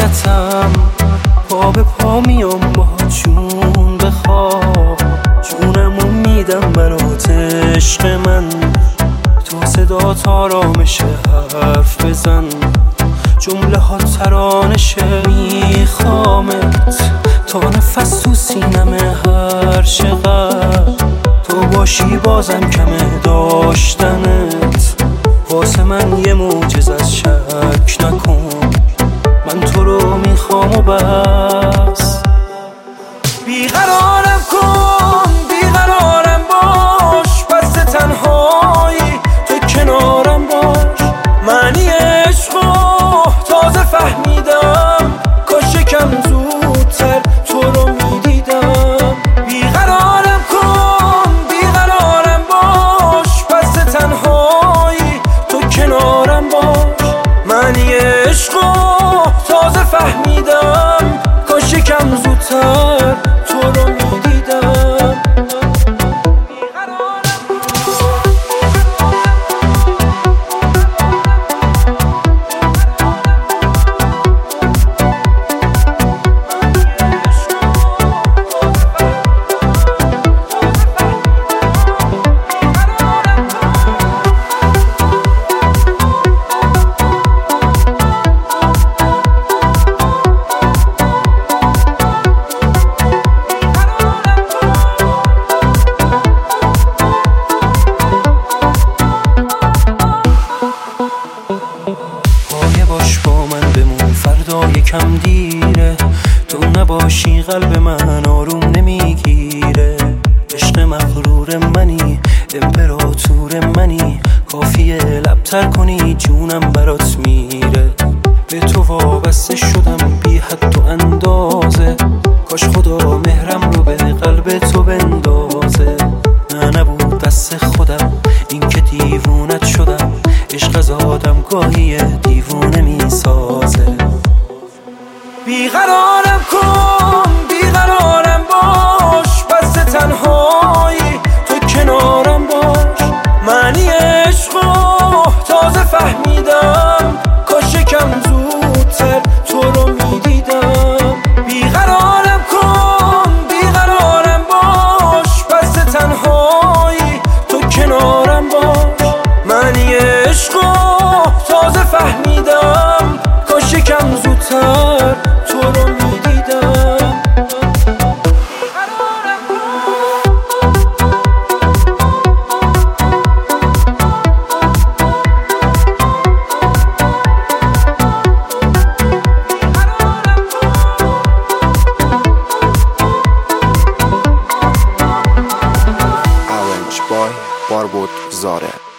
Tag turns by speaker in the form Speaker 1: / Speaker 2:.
Speaker 1: غلطم، پا به پا میام با جون بخواب، جونمو میدم برات عشق من، تو صدات آرامشه حرف بزن، جمله ها ترانشه، میخوامت تا نفس تو سینمه هر چقدر تو باشی بازم کمه داشتنت، واسه من یه معجزه از شک نکن، من تو رو میخوام و بس. بیقرارم کن بیقرارم باش، پس تنهایی تو کنارم باش، معنی عشقو تازه فهمیدم، کاش یکم زودتر تو رو میدیدم. بیقرارم کن بیقرارم باش، پس تنهایی تو کنارم باش، معنی عشقو تازه فهمیدم، کاش یکم زودتر تو رو میدیدم. باش با من بمون، فردا یکم دیره، تو نباشی قلب من آروم نمیگیره، عشق مغرور منی امپراتور منی، کافیه لبتر کنی جونم برات میره، به تو وابسته شدم بی حد و اندازه، کاش خدا مهرم رو به قلب تو بندازه، نه نبود دست خودم این که دیوونت شدم، عشق از آدم گاهی دیوونه میسازه. بیقرارم کن بیقرارم باش، پس تنهایی تو کنارم باش، معنی عشقو تازه فهمیدم، کاش یکم زودتر تو رو میدیدم. بیقرارم کن بیقرارم باش، پس تنهایی تو کنارم باش، معنی عشقو تازه فهمیدم، کاش یکم زودتر تو رو میدیدم.
Speaker 2: Arranged by Barbot Zare.